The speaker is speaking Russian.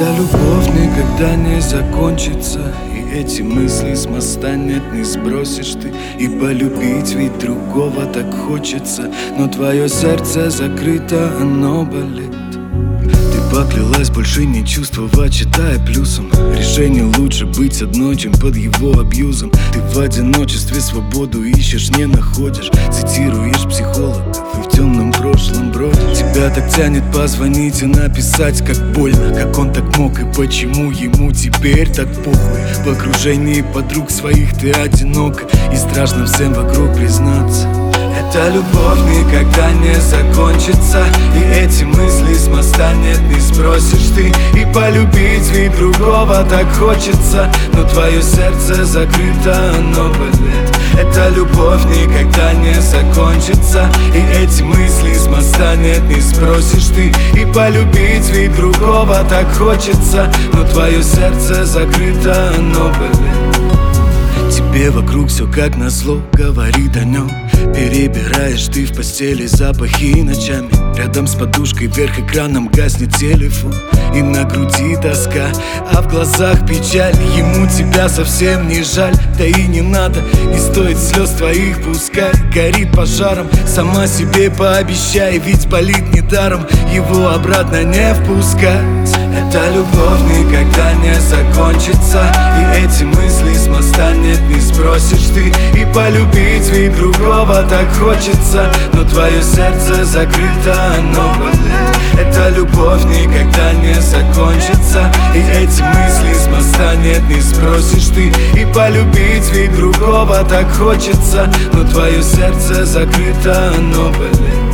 Эта любовь никогда не закончится, и эти мысли с моста нет, не сбросишь ты. И полюбить ведь другого так хочется, но твое сердце закрыто, оно болит. Ты поклялась больше не чувствовать, читая плюсом. Решение лучше быть одной, чем под его абьюзом. Ты в одиночестве свободу ищешь, не находишь. Цитируешь психологов и в темном прошлом бродишь. Тебя так тянет позвонить и написать, как больно, как он так мог и почему ему теперь так похуй. В окружении подруг своих ты одинока, и страшно всем вокруг признаться. Эта любовь никогда не закончится, и эти мысли с моста нет, не сбросишь ты. И полюбить ведь другого так хочется, но твое сердце закрыто, оно болит. Эта любовь никогда не закончится, и эти мысли с моста нет, не сбросишь ты. И полюбить ведь другого так хочется, но твое сердце закрыто, оно болит. Тебе вокруг все как назло говорит о нем. Перебираешь ты в постели запахи ночами. Рядом с подушкой вверх экраном гаснет телефон, и на груди тоска, а в глазах печаль. Ему тебя совсем не жаль, да и не надо. Не стоит слез твоих, пускай горит пожаром. Сама себе пообещай, ведь болит недаром. Его обратно не впускать. Эта любовь никогда не закончится, и эти мысли с моста нет, не сбросишь ты. И полюбить ведь другого так хочется, но твое сердце закрыто, оно болит. Эта любовь никогда не закончится, и эти мысли с моста нет, не сбросишь ты. И полюбить ведь другого так хочется, но твое сердце закрыто, оно болит.